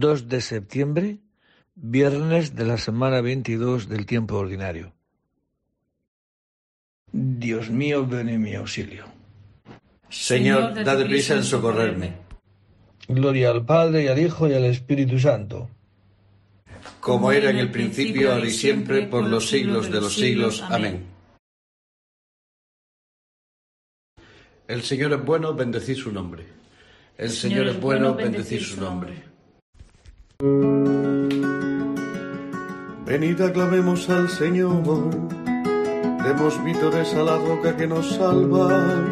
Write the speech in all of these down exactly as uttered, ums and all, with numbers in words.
dos de septiembre, viernes de la semana veintidós del tiempo ordinario. Dios mío, ven en mi auxilio. Señor, dad prisa en socorrerme. Gloria al Padre, y al Hijo, y al Espíritu Santo. Como era en el principio, ahora y siempre, por los siglos de los siglos. Amén. El Señor es bueno, bendecid su nombre. El Señor es bueno, bendecid su nombre. Venid, aclamemos al Señor, demos vítores a la roca que nos salva.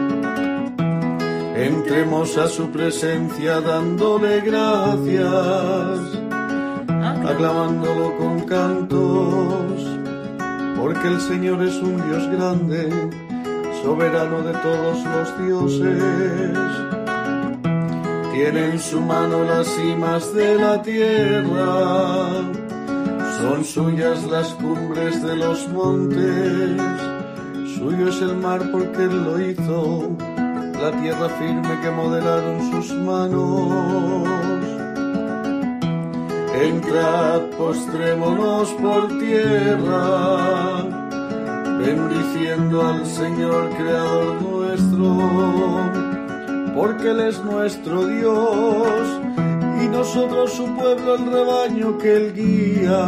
Entremos a su presencia dándole gracias, aclamándolo con cantos, porque el Señor es un Dios grande, soberano de todos los dioses. Tiene en su mano las cimas de la tierra, son suyas las cumbres de los montes, suyo es el mar porque él lo hizo, la tierra firme que modelaron sus manos. Entrad, postrémonos por tierra, bendiciendo al Señor Creador nuestro, porque Él es nuestro Dios, y nosotros su pueblo, el rebaño que Él guía.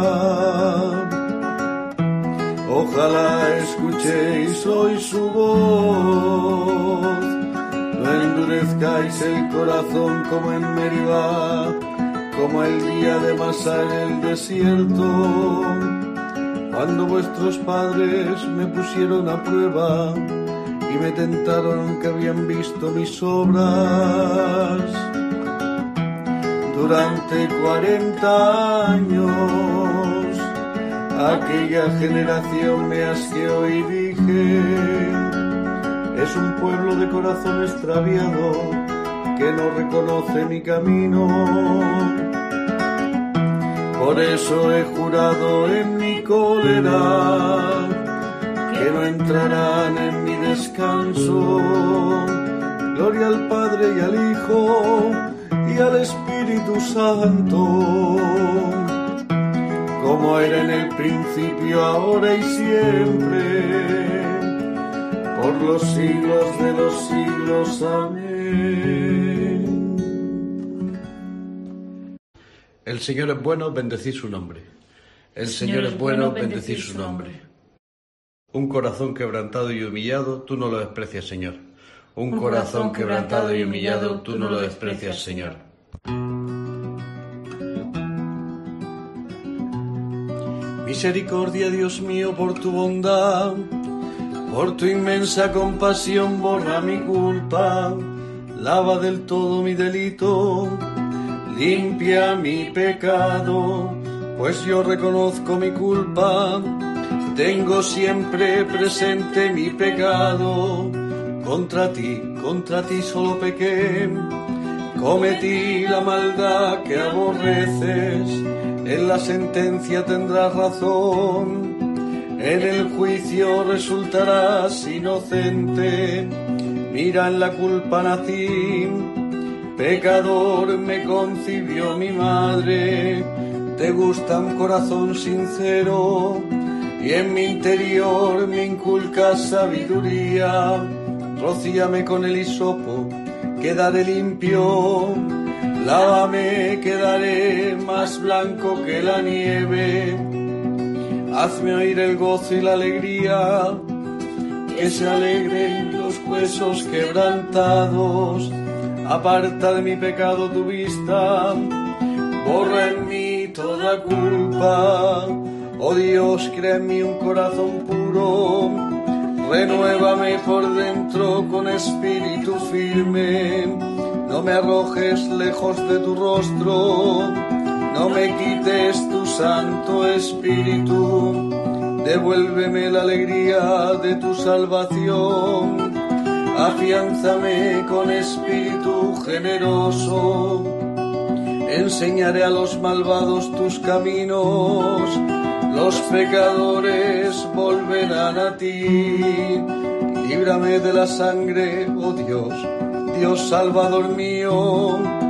Ojalá escuchéis hoy su voz, no endurezcáis el corazón como en Meribá, como el día de Masá en el desierto, cuando vuestros padres me pusieron a prueba y me tentaron que habían visto mis obras. Durante cuarenta años aquella generación me asqueó y dije: es un pueblo de corazón extraviado que no reconoce mi camino. Por eso he jurado en mi cólera que no entrarán en mi descanso. Gloria al Padre y al Hijo y al Espíritu Santo, como era en el principio, ahora y siempre, por los siglos de los siglos. Amén. El Señor es bueno, bendecid su nombre. El Señor es bueno, bendecid su nombre. Un corazón quebrantado y humillado, tú no lo desprecias, Señor. Un, Un corazón quebrantado y humillado, tú no lo desprecias, Señor. Misericordia, Dios mío, por tu bondad, por tu inmensa compasión, borra mi culpa, lava del todo mi delito, limpia mi pecado, pues yo reconozco mi culpa, tengo siempre presente mi pecado. Contra ti, contra ti solo pequé, cometí la maldad que aborreces, en la sentencia tendrás razón, en el juicio resultarás inocente, mira en la culpa nací, pecador me concibió mi madre, te gusta un corazón sincero, y en mi interior me inculcas sabiduría. Rocíame con el hisopo, quedaré limpio, lávame, quedaré más blanco que la nieve. Hazme oír el gozo y la alegría, que se alegren los huesos quebrantados. Aparta de mi pecado tu vista, borra en mí toda culpa. Oh Dios, crea en mí un corazón puro, renuévame por dentro con espíritu firme. No me arrojes lejos de tu rostro, no me quites tu santo espíritu. Devuélveme la alegría de tu salvación, afiánzame con espíritu generoso. Enseñaré a los malvados tus caminos, los pecadores volverán a ti. Líbrame de la sangre, oh Dios, Dios salvador mío,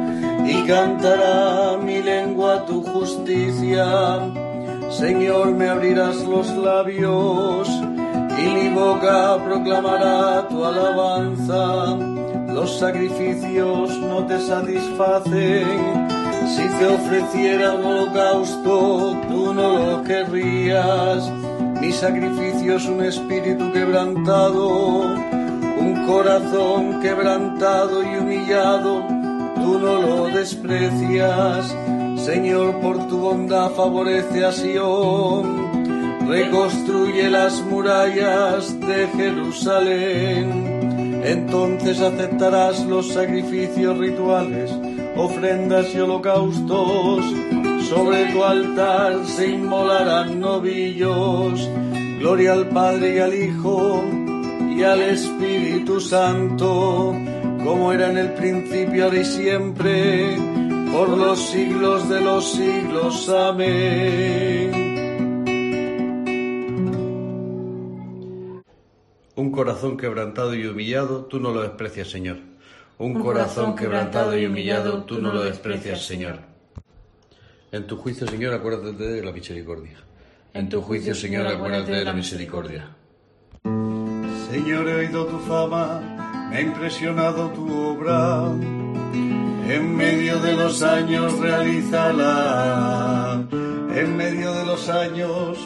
y cantará mi lengua tu justicia. Señor, me abrirás los labios y mi boca proclamará tu alabanza. Los sacrificios no te satisfacen. Si te ofreciera un holocausto, tú no lo querrías. Mi sacrificio es un espíritu quebrantado, un corazón quebrantado y humillado, tú no lo desprecias. Señor, por tu bondad favorece a Sión, reconstruye las murallas de Jerusalén. Entonces aceptarás los sacrificios rituales, ofrendas y holocaustos. Sobre tu altar se inmolarán novillos. Gloria al Padre y al Hijo y al Espíritu Santo, como era en el principio, ahora y siempre, por los siglos de los siglos. Amén. Un corazón quebrantado y humillado, tú no lo desprecias, Señor. Un corazón quebrantado y humillado, tú no lo desprecias, Señor. En tu juicio, Señor, acuérdate de la misericordia. En tu juicio, Señor, acuérdate de la misericordia. Señor, he oído tu fama, me ha impresionado tu obra. En medio de los años realízala, en medio de los años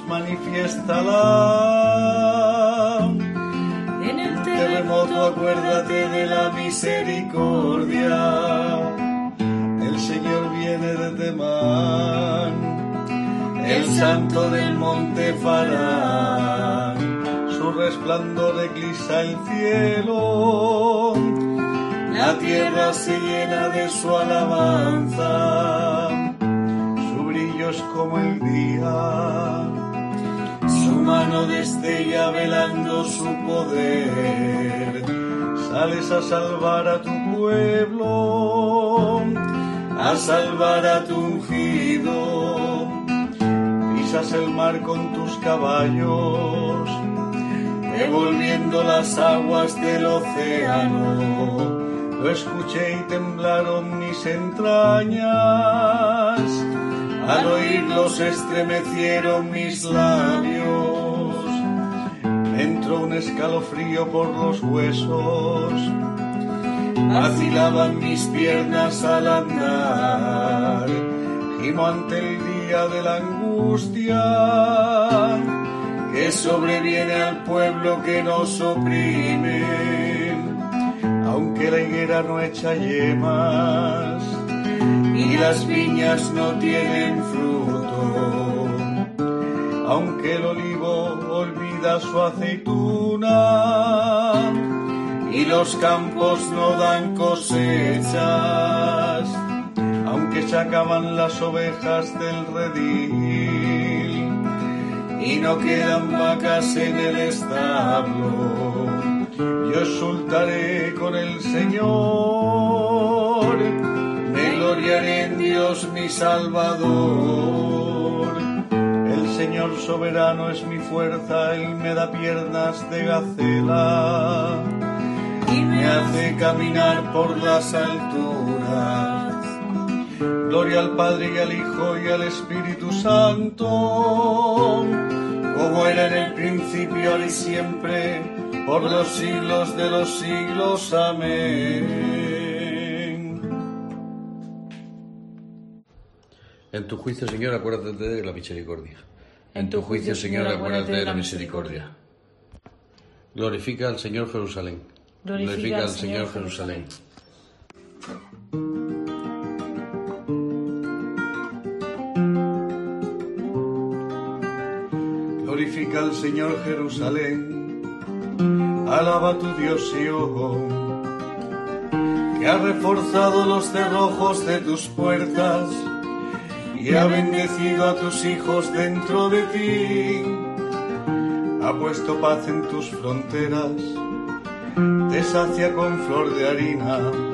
manifiéstala. En el terremoto acuérdate de la misericordia. El Señor viene de Temán, el santo del monte Farán. Su resplandor eclipsa el cielo, la tierra se llena de su alabanza. Su brillo es como el día, su mano destella velando su poder. Sales a salvar a tu pueblo, a salvar a tu ungido. Pisas el mar con tus caballos, devolviendo las aguas del océano. Lo escuché y temblaron mis entrañas, al oírlo se estremecieron mis labios. Me entró un escalofrío por los huesos, vacilaban mis piernas al andar. Gimo ante el día de la angustia que sobreviene al pueblo que nos oprime. Aunque la higuera no echa yemas y las viñas no tienen fruto, aunque el olivo olvida su aceituna y los campos no dan cosechas, aunque se acaban las ovejas del redil y no quedan vacas en el establo, yo exultaré con el Señor, me gloriaré en Dios mi Salvador. El Señor soberano es mi fuerza, Él me da piernas de gacela y me hace caminar por las alturas. Gloria al Padre y al Hijo y al Espíritu Santo, como era en el principio, ahora y siempre, por los siglos de los siglos. Amén. En tu juicio, Señor, acuérdate de la misericordia. En tu juicio, Señor, acuérdate de la misericordia. Glorifica al Señor Jerusalén. Glorifica al Señor Jerusalén. Glorifica al Señor Jerusalén, alaba a tu Dios Sion, que ha reforzado los cerrojos de tus puertas y ha bendecido a tus hijos dentro de ti. Ha puesto paz en tus fronteras, te sacia con flor de harina.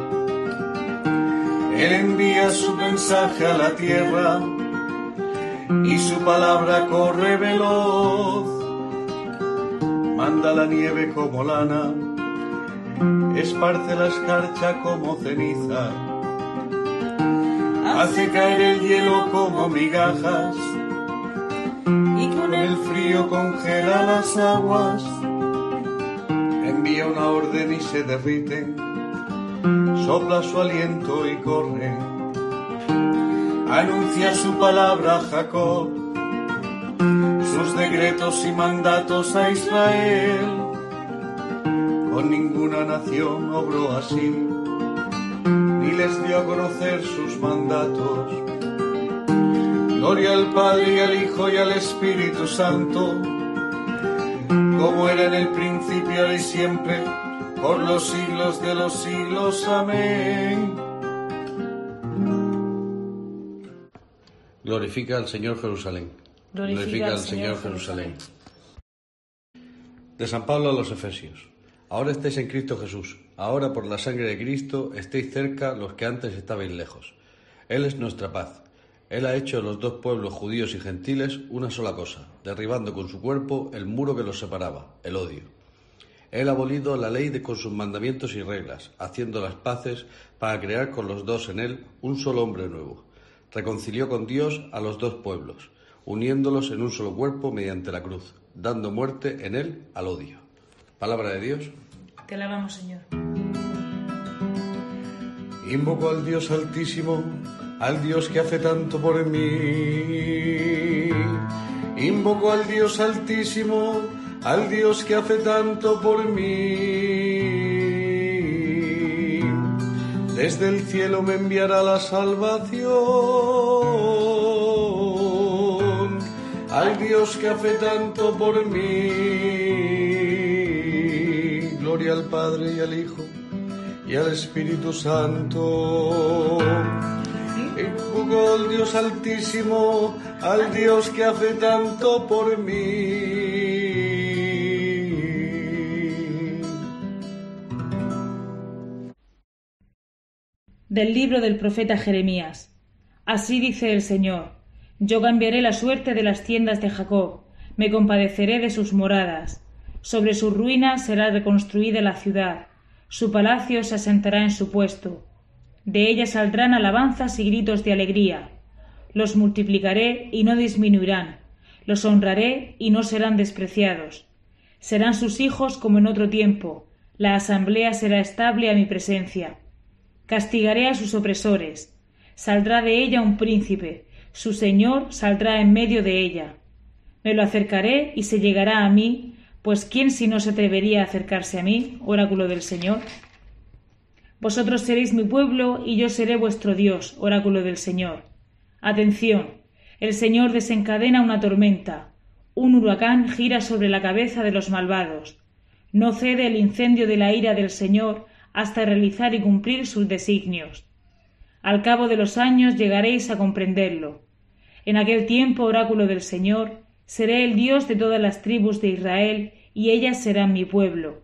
Él envía su mensaje a la tierra y su palabra corre veloz. Manda la nieve como lana, esparce la escarcha como ceniza. hace caer el hielo como migajas, y con el frío congela las aguas. Envía una orden y se derriten, sopla su aliento y corre. Anuncia su palabra a Jacob, sus decretos y mandatos a Israel. Con ninguna nación obró así, ni les dio a conocer sus mandatos. Gloria al Padre y al Hijo y al Espíritu Santo, como era en el principio, ahora y siempre, por los siglos de los siglos. Amén. Glorifica al Señor Jerusalén. Glorifica, Glorifica al Señor Jerusalén. De San Pablo a los Efesios. Ahora estáis en Cristo Jesús. Ahora por la sangre de Cristo estéis cerca los que antes estabais lejos. Él es nuestra paz. Él ha hecho de los dos pueblos, judíos y gentiles, una sola cosa, derribando con su cuerpo el muro que los separaba, el odio. Él ha abolido la ley de, con sus mandamientos y reglas, haciendo las paces para crear con los dos en él un solo hombre nuevo. Reconcilió con Dios a los dos pueblos, uniéndolos en un solo cuerpo mediante la cruz, dando muerte en él al odio. Palabra de Dios. Te alabamos, Señor. Invoco al Dios Altísimo, al Dios que hace tanto por mí. Invoco al Dios Altísimo, al Dios que hace tanto por mí. Desde el cielo me enviará la salvación, al Dios que hace tanto por mí. Gloria al Padre y al Hijo y al Espíritu Santo. Invoco al Dios Altísimo, al Dios que hace tanto por mí. Del libro del profeta Jeremías. Así dice el Señor: yo cambiaré la suerte de las tiendas de Jacob, me compadeceré de sus moradas. Sobre sus ruinas será reconstruida la ciudad, su palacio se asentará en su puesto. De ella saldrán alabanzas y gritos de alegría. Los multiplicaré y no disminuirán, los honraré y no serán despreciados. Serán sus hijos como en otro tiempo, la asamblea será estable a mi presencia. Castigaré a sus opresores, saldrá de ella un príncipe, su señor saldrá en medio de ella. Me lo acercaré y se llegará a mí, pues ¿quién si no se atrevería a acercarse a mí, oráculo del Señor? Vosotros seréis mi pueblo y yo seré vuestro Dios, oráculo del Señor. Atención, el Señor desencadena una tormenta, un huracán gira sobre la cabeza de los malvados. No cede el incendio de la ira del Señor hasta realizar y cumplir sus designios. Al cabo de los años llegaréis a comprenderlo. En aquel tiempo, oráculo del Señor, seré el Dios de todas las tribus de Israel, y ellas serán mi pueblo.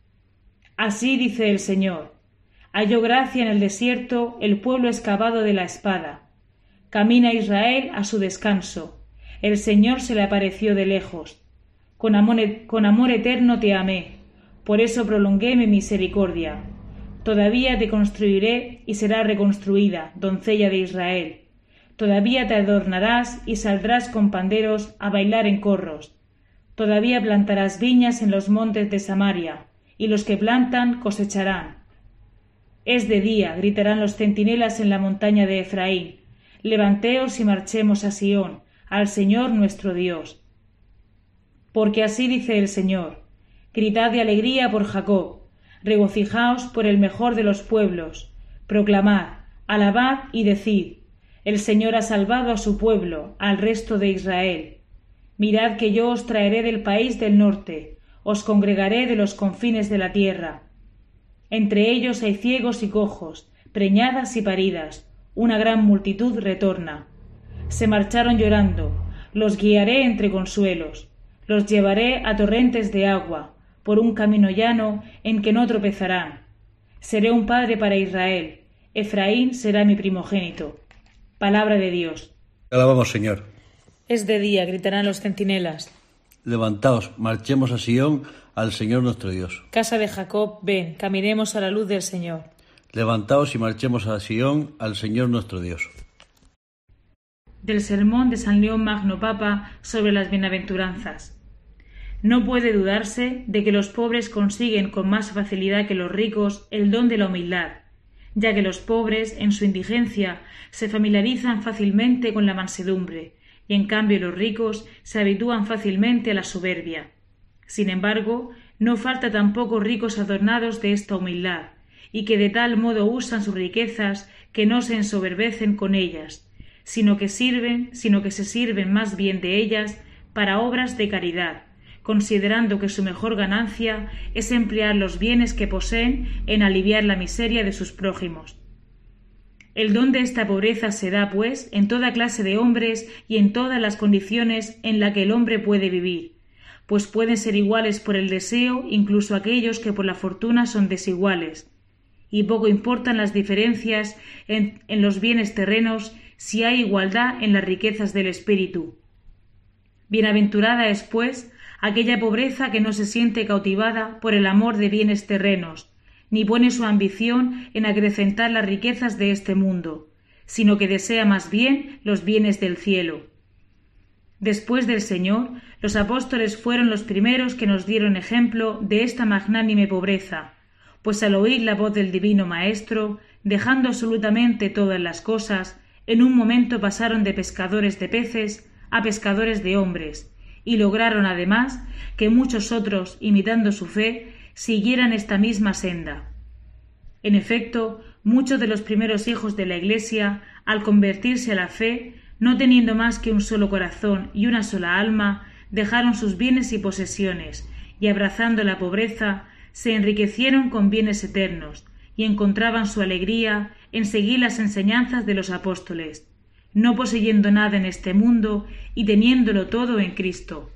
Así dice el Señor: halló gracia en el desierto el pueblo excavado de la espada. Camina Israel a su descanso. El Señor se le apareció de lejos. Con amor, con amor eterno te amé, por eso prolongué mi misericordia. Todavía te construiré y será reconstruida, doncella de Israel. Todavía te adornarás y saldrás con panderos a bailar en corros. Todavía plantarás viñas en los montes de Samaria, y los que plantan cosecharán. Es de día, gritarán los centinelas en la montaña de Efraín. Levanteos y marchemos a Sión, al Señor nuestro Dios. Porque así dice el Señor: gritad de alegría por Jacob, regocijaos por el mejor de los pueblos, proclamad, alabad y decid: el Señor ha salvado a su pueblo, al resto de Israel. Mirad que yo os traeré del país del norte, os congregaré de los confines de la tierra. Entre ellos hay ciegos y cojos, preñadas y paridas, una gran multitud retorna. Se marcharon llorando, los guiaré entre consuelos, los llevaré a torrentes de agua, por un camino llano en que no tropezarán. Seré un padre para Israel, Efraín será mi primogénito. Palabra de Dios. Te alabamos, Señor. Es de día, gritarán los centinelas. Levantaos, marchemos a Sión, al Señor nuestro Dios. Casa de Jacob, ven, caminemos a la luz del Señor. Levantaos y marchemos a Sión, al Señor nuestro Dios. del sermón de San León Magno Papa sobre las bienaventuranzas. No puede dudarse de que los pobres consiguen con más facilidad que los ricos el don de la humildad, ya que los pobres, en su indigencia, se familiarizan fácilmente con la mansedumbre, y en cambio los ricos se habitúan fácilmente a la soberbia. Sin embargo, no falta tampoco ricos adornados de esta humildad, y que de tal modo usan sus riquezas que no se ensoberbecen con ellas, sino que sirven, sino que se sirven más bien de ellas para obras de caridad, considerando que su mejor ganancia es emplear los bienes que poseen en aliviar la miseria de sus prójimos. El don de esta pobreza se da, pues, en toda clase de hombres y en todas las condiciones en las que el hombre puede vivir, pues pueden ser iguales por el deseo incluso aquellos que por la fortuna son desiguales, y poco importan las diferencias en, en los bienes terrenos si hay igualdad en las riquezas del espíritu. Bienaventurada es, pues, aquella pobreza que no se siente cautivada por el amor de bienes terrenos, ni pone su ambición en acrecentar las riquezas de este mundo, sino que desea más bien los bienes del cielo. Después del Señor, los apóstoles fueron los primeros que nos dieron ejemplo de esta magnánime pobreza, pues al oír la voz del Divino Maestro, dejando absolutamente todas las cosas, en un momento pasaron de pescadores de peces a pescadores de hombres, y lograron además que muchos otros, imitando su fe, siguieran esta misma senda. En efecto, muchos de los primeros hijos de la Iglesia, al convertirse a la fe, no teniendo más que un solo corazón y una sola alma, dejaron sus bienes y posesiones, y abrazando la pobreza, se enriquecieron con bienes eternos, y encontraban su alegría en seguir las enseñanzas de los apóstoles, no poseyendo nada en este mundo y teniéndolo todo en Cristo.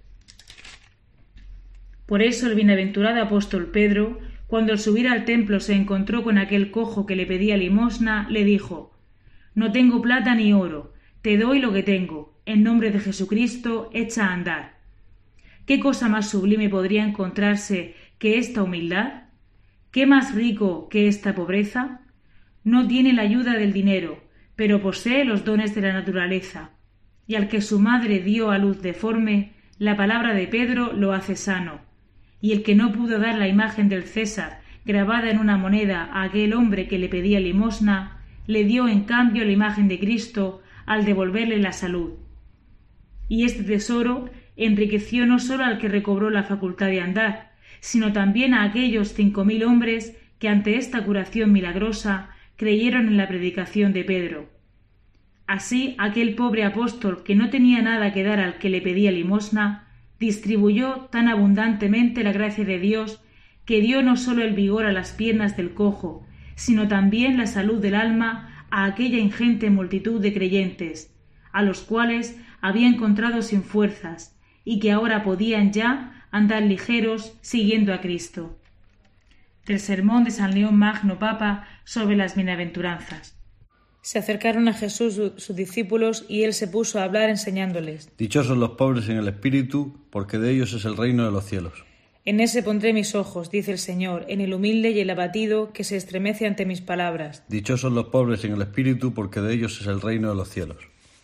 Por eso el bienaventurado apóstol Pedro, cuando al subir al templo se encontró con aquel cojo que le pedía limosna, le dijo: «No tengo plata ni oro, te doy lo que tengo, en nombre de Jesucristo echa a andar». ¿Qué cosa más sublime podría encontrarse que esta humildad? ¿Qué más rico que esta pobreza? No tiene la ayuda del dinero, pero posee los dones de la naturaleza, y al que su madre dio a luz deforme, la palabra de Pedro lo hace sano, y el que no pudo dar la imagen del César grabada en una moneda a aquel hombre que le pedía limosna, le dio en cambio la imagen de Cristo al devolverle la salud. Y este tesoro enriqueció no sólo al que recobró la facultad de andar, sino también a aquellos cinco mil hombres que ante esta curación milagrosa creyeron en la predicación de Pedro. Así, aquel pobre apóstol que no tenía nada que dar al que le pedía limosna, distribuyó tan abundantemente la gracia de Dios que dio no sólo el vigor a las piernas del cojo, sino también la salud del alma a aquella ingente multitud de creyentes, a los cuales había encontrado sin fuerzas, y que ahora podían ya andar ligeros siguiendo a Cristo. Del sermón de San León Magno Papa sobre las bienaventuranzas. Se acercaron a Jesús sus discípulos y él se puso a hablar enseñándoles: Dichosos los pobres en el espíritu, porque de ellos es el reino de los cielos. En ese pondré mis ojos, dice el Señor, en el humilde y el abatido que se estremece ante mis palabras. Dichosos los pobres en el espíritu, porque de ellos es el reino de los cielos.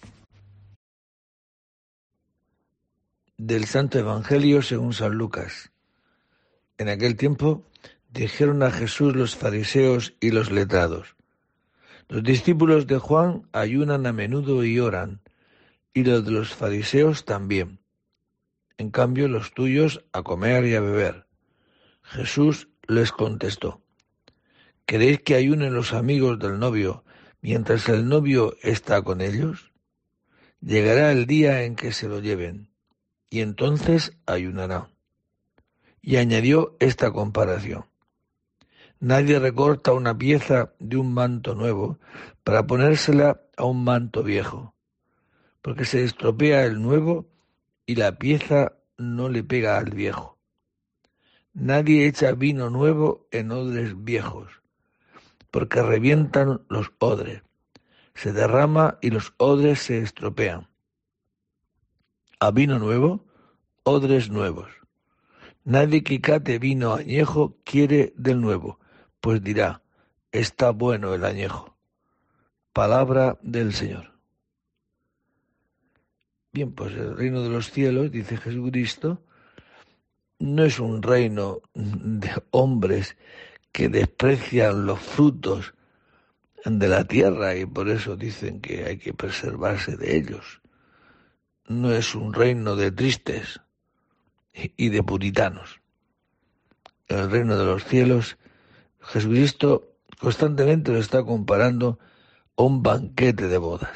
Del Santo Evangelio según San Lucas. En aquel tiempo dijeron a Jesús los fariseos y los letrados: Los discípulos de Juan ayunan a menudo y oran, y los de los fariseos también. En cambio, los tuyos a comer y a beber. Jesús les contestó: ¿Queréis que ayunen los amigos del novio mientras el novio está con ellos? Llegará el día en que se lo lleven, y entonces ayunarán. Y añadió esta comparación: Nadie recorta una pieza de un manto nuevo para ponérsela a un manto viejo, porque se estropea el nuevo y la pieza no le pega al viejo. Nadie echa vino nuevo en odres viejos, porque revientan los odres, se derrama y los odres se estropean. A vino nuevo, odres nuevos. Nadie que cate vino añejo quiere del nuevo, pues dirá: está bueno el añejo. Palabra del Señor. Bien, pues el reino de los cielos, dice Jesucristo, no es un reino de hombres que desprecian los frutos de la tierra y por eso dicen que hay que preservarse de ellos. No es un reino de tristes y de puritanos. En el reino de los cielos, Jesucristo constantemente lo está comparando a un banquete de bodas.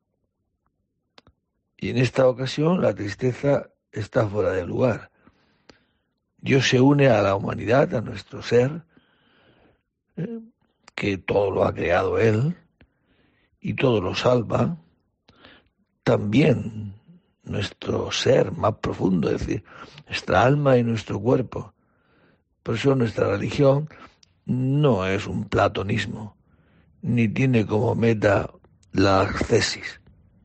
Y en esta ocasión la tristeza está fuera de lugar. Dios se une a la humanidad, a nuestro ser, eh, que todo lo ha creado Él y todo lo salva. También nuestro ser más profundo, es decir, nuestra alma y nuestro cuerpo. Por eso nuestra religión no es un platonismo, ni tiene como meta la ascesis.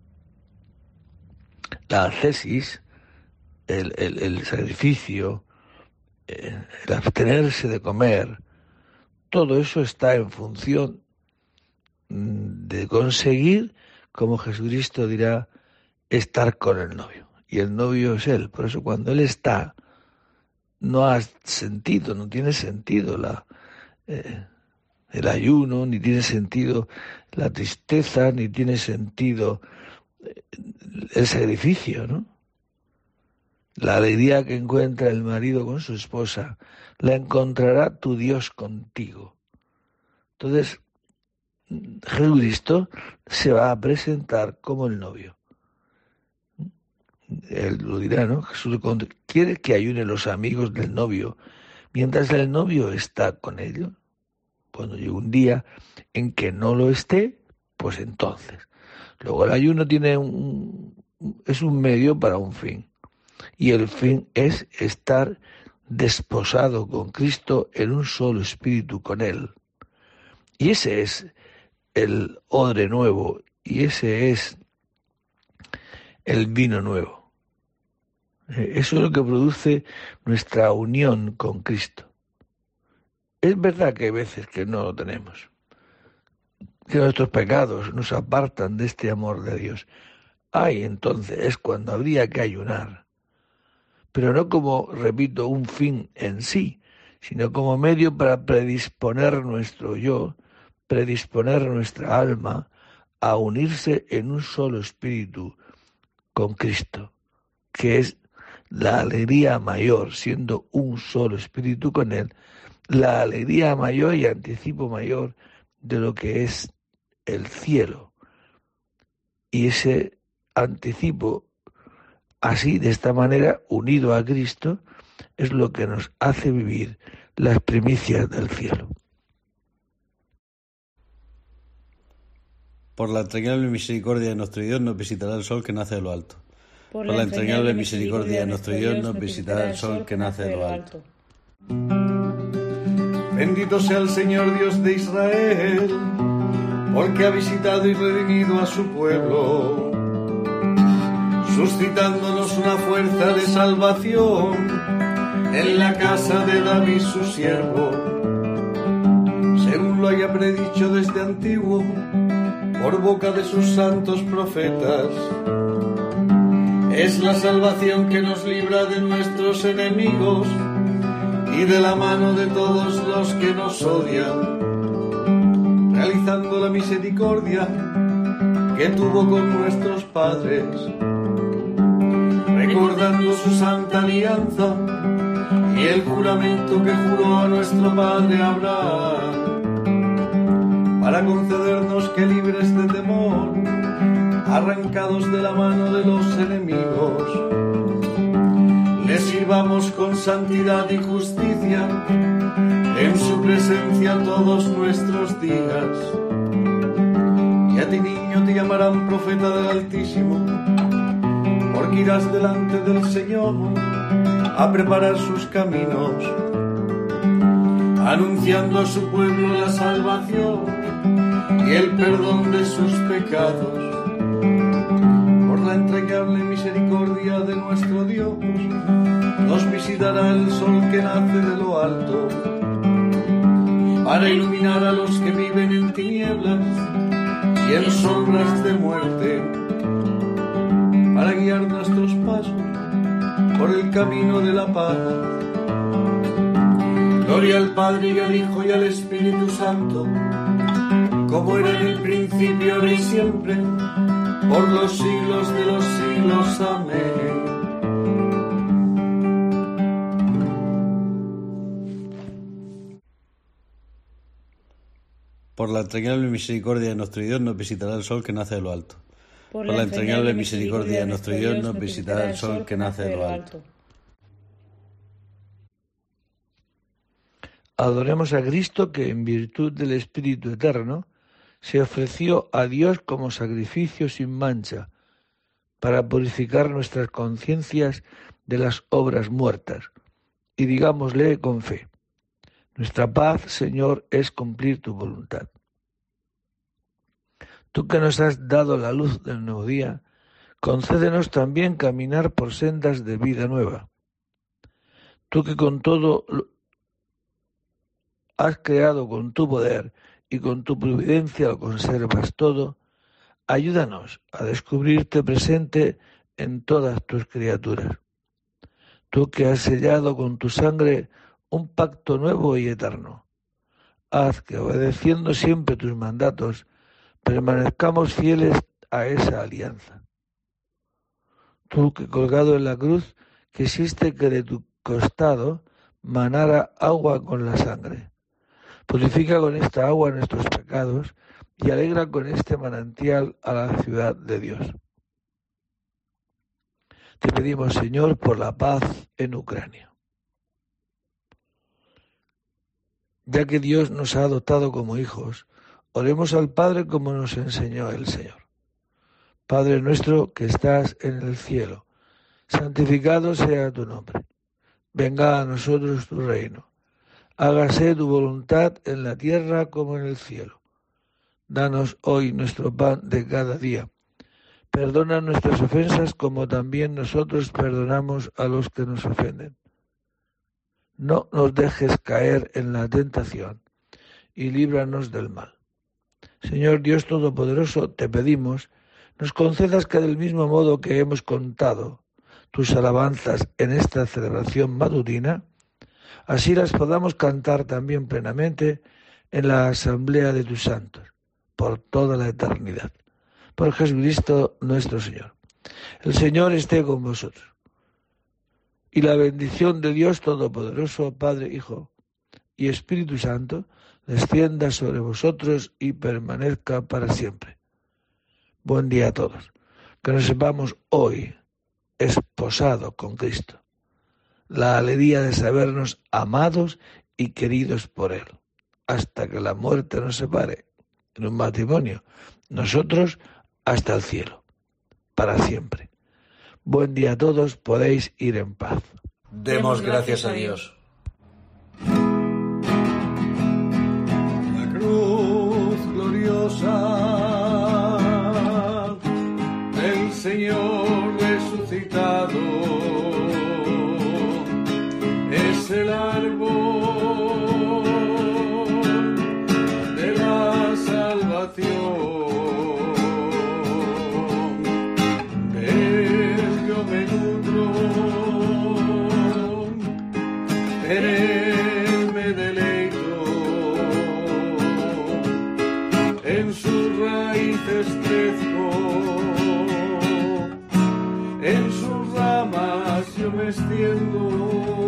La ascesis, el, el, el sacrificio, el abstenerse de comer, todo eso está en función de conseguir, como Jesucristo dirá, estar con el novio. Y el novio es Él. Por eso cuando Él está, no ha sentido, no tiene sentido la, eh, el ayuno, ni tiene sentido la tristeza, ni tiene sentido el sacrificio, ¿no? La alegría que encuentra el marido con su esposa, la encontrará tu Dios contigo. Entonces, Jesucristo se va a presentar como el novio. Él lo dirá, ¿no? Jesús quiere que ayunen los amigos del novio mientras el novio está con ellos. Cuando llegue un día en que no lo esté, pues entonces. Luego el ayuno tiene un, es un medio para un fin. Y el fin es estar desposado con Cristo en un solo espíritu con Él. Y ese es el odre nuevo, y ese es el vino nuevo. Eso es lo que produce nuestra unión con Cristo. Es verdad que hay veces que no lo tenemos, que nuestros pecados nos apartan de este amor de Dios. Ay, entonces es cuando habría que ayunar, pero no como, repito, un fin en sí, sino como medio para predisponer nuestro yo, predisponer nuestra alma a unirse en un solo espíritu con Cristo, que es la alegría mayor, siendo un solo espíritu con Él, la alegría mayor y anticipo mayor de lo que es el cielo. Y ese anticipo, así, de esta manera, unido a Cristo, es lo que nos hace vivir las primicias del cielo. Por la entrañable misericordia de nuestro Dios nos visitará el sol que nace de lo alto. Por la entrañable misericordia de nuestro Dios nos visitará el sol que nace de lo alto. Bendito sea el Señor Dios de Israel, porque ha visitado y redimido a su pueblo, suscitándonos una fuerza de salvación en la casa de David su siervo, según lo haya predicho desde antiguo por boca de sus santos profetas. Es la salvación que nos libra de nuestros enemigos y de la mano de todos los que nos odian, realizando la misericordia que tuvo con nuestros padres, recordando su santa alianza y el juramento que juró a nuestro padre Abraham, para concedernos que, libres de temor, arrancados de la mano de los enemigos, le sirvamos con santidad y justicia en su presencia todos nuestros días. Y a ti, niño, te llamarán profeta del Altísimo, porque irás delante del Señor a preparar sus caminos, anunciando a su pueblo la salvación y el perdón de sus pecados. Por la entrañable misericordia de nuestro Dios, nos visitará el sol que nace de lo alto, para iluminar a los que viven en tinieblas y en sombras de muerte, para guiar guiar nuestros pasos por el camino de la paz. Gloria al Padre y al Hijo y al Espíritu Santo, como era en el principio, ahora y siempre, por los siglos de los siglos. Amén. Por la entrañable misericordia de nuestro Dios nos visitará el sol que nace de lo alto. Por la entrañable misericordia de nuestro Dios nos visitará el sol que nace de lo alto. Adoremos a Cristo que, en virtud del Espíritu Eterno, se ofreció a Dios como sacrificio sin mancha, para purificar nuestras conciencias de las obras muertas, y digámosle con fe: nuestra paz, Señor, es cumplir tu voluntad. Tú que nos has dado la luz del nuevo día, concédenos también caminar por sendas de vida nueva. Tú que con todo lo has creado con tu poder y con tu providencia lo conservas todo, ayúdanos a descubrirte presente en todas tus criaturas. Tú que has sellado con tu sangre un pacto nuevo y eterno, haz que, obedeciendo siempre tus mandatos, permanezcamos fieles a esa alianza. Tú que, colgado en la cruz, quisiste que de tu costado manara agua con la sangre. Purifica con esta agua nuestros pecados y alegra con este manantial a la ciudad de Dios. Te pedimos, Señor, por la paz en Ucrania. Ya que Dios nos ha adoptado como hijos, oremos al Padre como nos enseñó el Señor. Padre nuestro que estás en el cielo, santificado sea tu nombre. Venga a nosotros tu reino. Hágase tu voluntad en la tierra como en el cielo. Danos hoy nuestro pan de cada día. Perdona nuestras ofensas como también nosotros perdonamos a los que nos ofenden. No nos dejes caer en la tentación y líbranos del mal. Señor Dios Todopoderoso, te pedimos, nos concedas que del mismo modo que hemos contado tus alabanzas en esta celebración matutina, así las podamos cantar también plenamente en la asamblea de tus santos, por toda la eternidad. Por Jesucristo nuestro Señor. El Señor esté con vosotros. Y la bendición de Dios Todopoderoso, Padre, Hijo y Espíritu Santo, descienda sobre vosotros y permanezca para siempre. Buen día a todos. Que nos sepamos hoy esposados con Cristo. La alegría de sabernos amados y queridos por Él, hasta que la muerte nos separe en un matrimonio. Nosotros hasta el cielo, para siempre. Buen día a todos, podéis ir en paz. Demos gracias a Dios. La cruz gloriosa del Señor resucitado es el árbol de la salvación. En él me deleito, en sus raíces crezco, en sus ramas yo me extiendo.